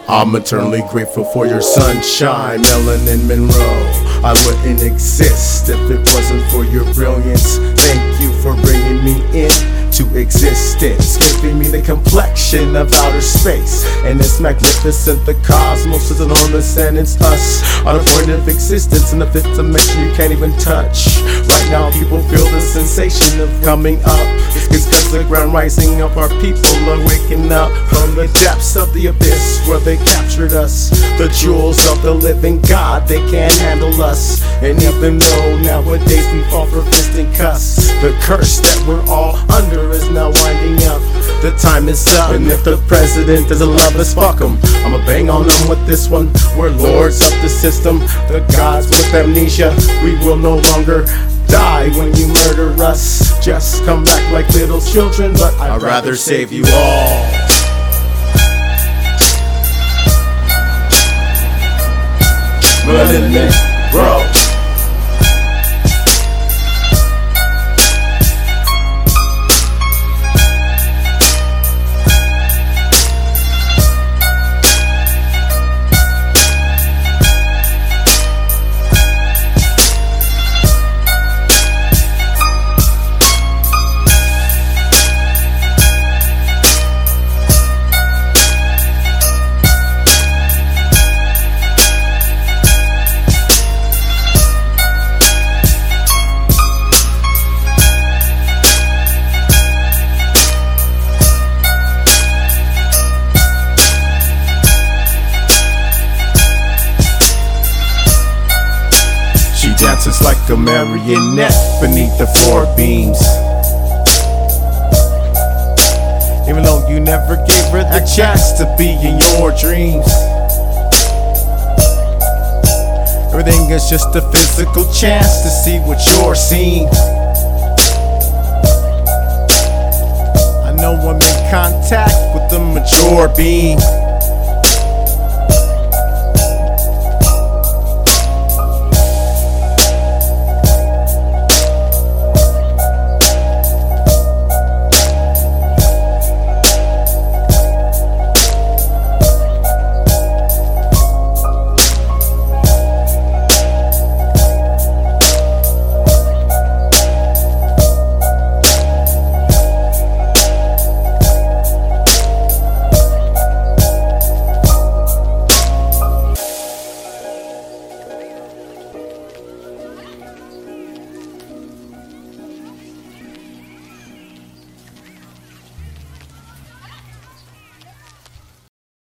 I'm eternally grateful for your sunshine, Marilyn Monroe. I wouldn't exist if it wasn't for your brilliance. Thank you for bringing me into existence, giving me the complexion of outer space. And it's magnificent, the cosmos is enormous, and it's us on a point of existence in the fifth dimension you can't even touch. Right now people feel the sensation of coming up. It's cause the ground rising up, our people are waking up from the depths of the abyss where they captured us. The jewels of the living God, they can't handle us. And even though nowadays we fall for fist and cuss, the curse that we're all under is now winding up. The time is up, and if the president doesn't love us, fuck him. I'ma bang on them with this one. We're lords of the system, the gods with amnesia. We will no longer die when you murder us. Just come back like little children, but I'd rather save you all. Marilyn Monroe. Dances like a marionette beneath the floor beams. Even though you never gave her the chance to be in your dreams. Everything is just a physical chance to see what you're seeing. I know I'm in contact with the mature being.